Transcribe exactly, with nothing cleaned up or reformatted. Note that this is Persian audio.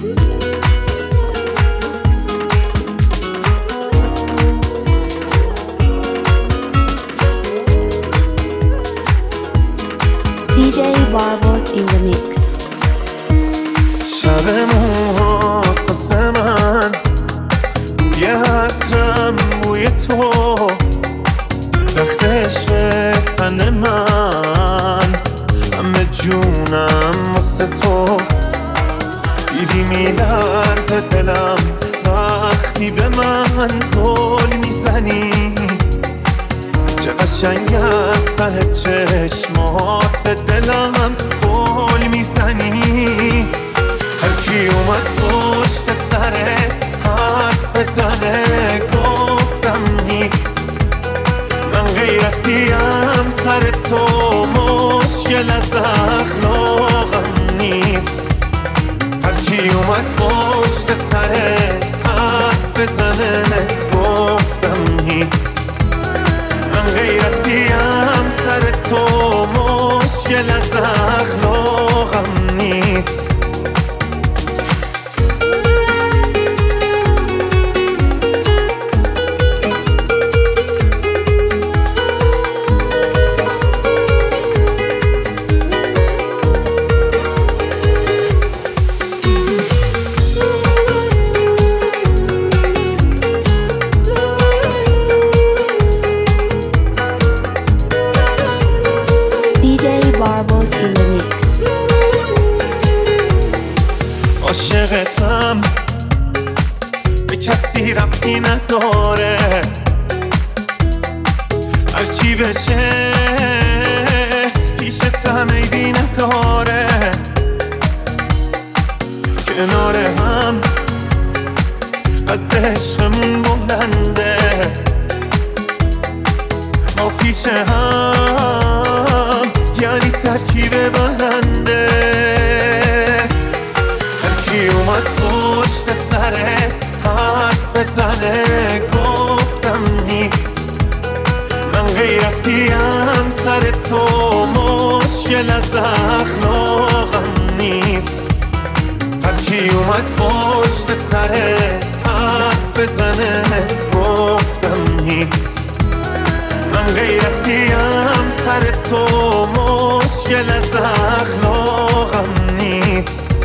دی جی Barbot in the mix. شب موهات واسه من بوی عطرم بوی تو، رخت عشق تن من همه جونم واسه تو. دیدی میلرزه دلم وقتی به من زل میزنی، چه قشنگ از ته چشمات به دلم گل میزنی. هر کی اومد پشت سرت حرف بزنه گفتم نیست، من غیرتیم سر تو مشکل از اخلاقم نیست. هر کی اومد پشت سرت حرف بزنه گفتم نیست، من غیرتیم سر تو مشکل از اخلاقم نیست. دی جی Barbot in the mix. عاشقتم به کسی ربطی نداره، هرچی بشه پیشتم عیبی نداره. کنار هم قد عشقمون بلنده، ما پیش هم یعنی ترکیب برنده. هر کی اومد پشت سرت حرف بزنه گفتم نیست، من غیرتیم سر تو مشکل از اخلاقم نیست. هر کی اومد پشت سرت حرف بزنه گفتم نیست، من غیرتیم سر تو مشکل از اخلاقم نیست.